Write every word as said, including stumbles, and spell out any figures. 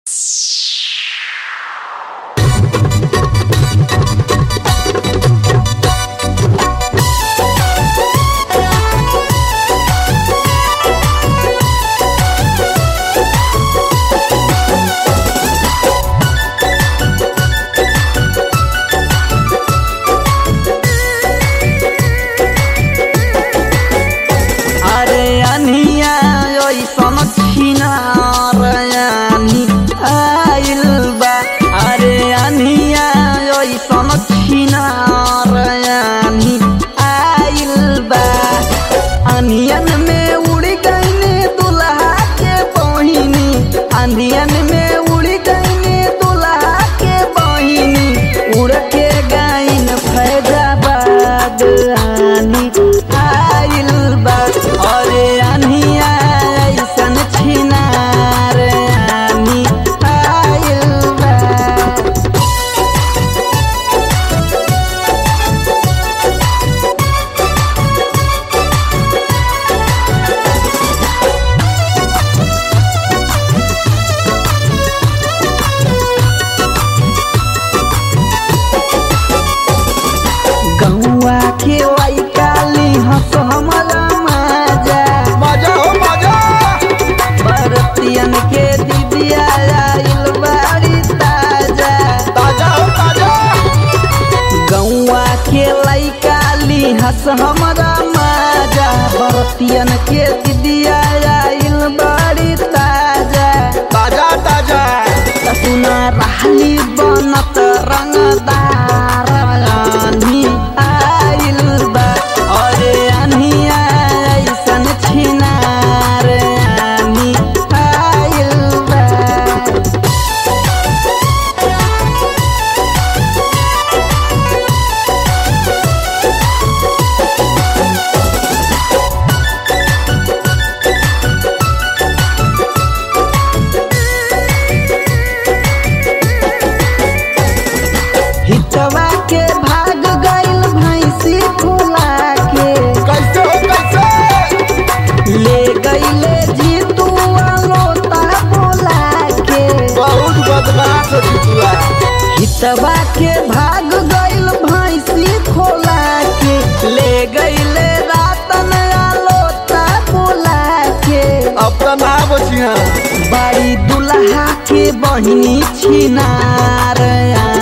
अंधियन में उड़ी गईनी दुल्हा के बहिनी उड़ के गईन फैजाबाद आनी आइल बा। अरे अनिया ऐसन छिनार आनी आइल बा। गौआ के वाई काली हंस हमरा मजा मजा हो मजा। बरतियन के दीदिया आइल बाड़ी ताजा ताजा हो ताजा। गौआ के लाई काली हंस हमरा मजा बरतियन के दीदिया आइल बाड़ी ताजा ताजा ताजा। सुना रहली बनत रंगदार आनी आइल बा। अरे अनिया ऐसन छिनार आनी आइल बा। हितवा के भाग गइल भैंसी फुला के कैसे हो कैसे। ले गइले जीतुआ लोता बोला के बहुत बदमाश हो जीतुआ। हितवा के भाग गइल भैंसी खोला के ले गइले रातन लोता बोला के। अपना ना बचिया। बाड़ी दुल्हा के बहिनी छिनार